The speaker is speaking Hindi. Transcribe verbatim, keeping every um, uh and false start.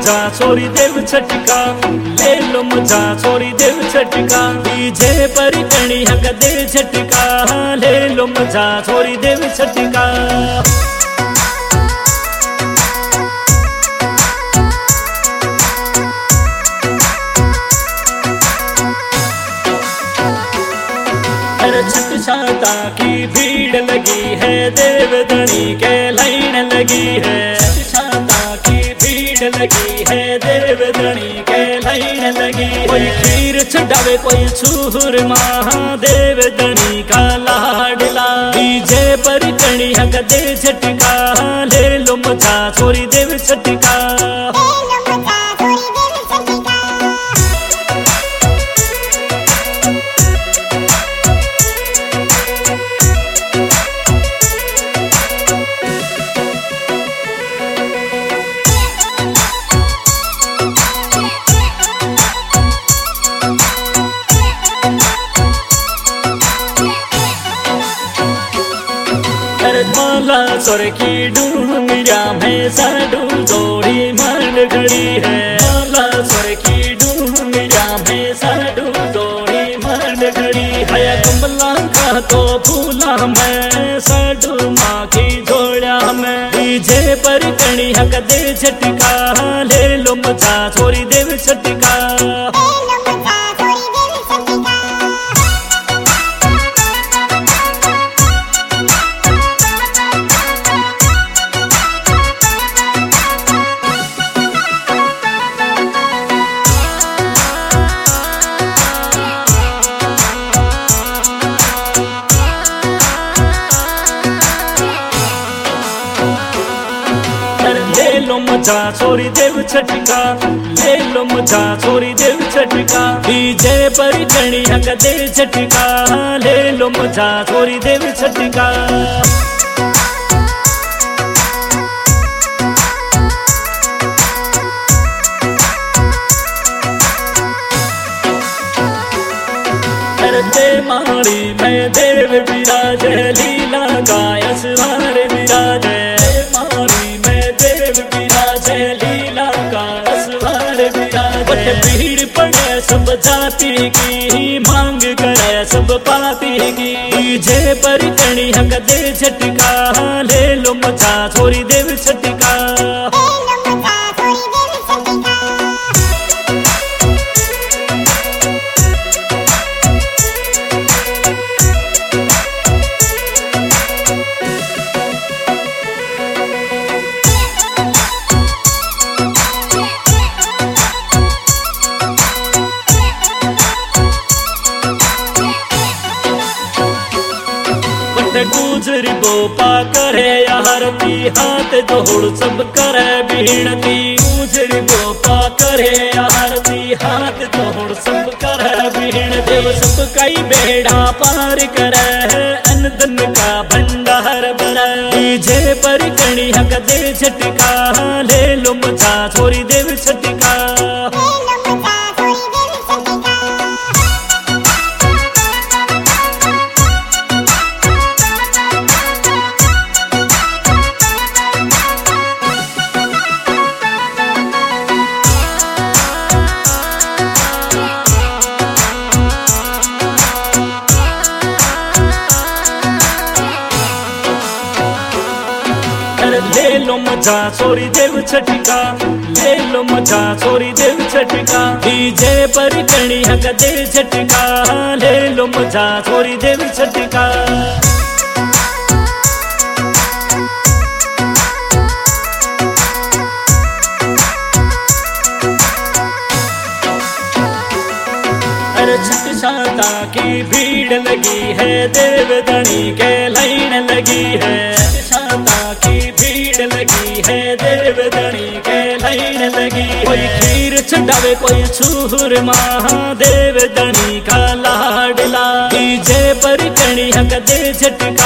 मजा छोरी देव छटका, ले लो मजा छोरी देव छटका। डीजे पर कणी हक दे छटका, ले लो मजा छोरी देव छटका। छठ शाता की भीड़ लगी है, देव धनी के लाइन लगी है। छठ शाता की भीड़ लगी है, देव धनी के लाइन लगी। कोई खीर चढ़ावे कोई चूरमा, देव धनी का लाडला। डीजे पर कणी हक दे छटका, ले लो मजा छोरी देव छटका। माला स्वर की डूंगरिया में साडू जोड़ी मान खड़ी है। माला स्वर की डूंगरिया में साडू जोड़ी मान खड़ी है। कमला का तो फूला में साडू माँ की जोड़ा में। डीजे पर कणी हक दे छटका, ले लो मजा छोरी देव छटका। ले लो मजा छोरी देव छटका, ले लो मजा छोरी देव छटका। डीजे पर कणी हक दे छटका, ले लो मजा छोरी देव छटका। करते माड़ी में देव विराजे, लीला गाय सवार विराजे। लीला का असवार विराजे। भीड़ पड़े सब जाति की, मांग करे सब पाती की। डीजे पर कणी हक दे छटका, ले लो मजा छोरी देव छटका। गुजरी बोपा करे आरती, हाथ जोड़ सब करे बीणती। गुजरी बोपा करे आरती, हाथ जोड़ सब करे बीणती। सब कई बेड़ा पार करे, अन्न धन का भंडार भरा। डीजे पर कणी हक दे छटका, ले लो मजा छोरी देव छटका। ले लो मजा छोरी देव छटका, ले लो मजा छोरी देव छटका। डीजे पर कणी हक दे छटका, ले लो मजा छोरी देव छटका। छठ शाता की भीड़ लगी है, देव धनी के लाइन लगी है। छठ शाता की भीड़ लगी है, देव धनी के लाइन लगी। कोई खीर चढ़ावे कोई चूरमा, देव धनी का लाडला। डीजे पर कणी हक दे छटका,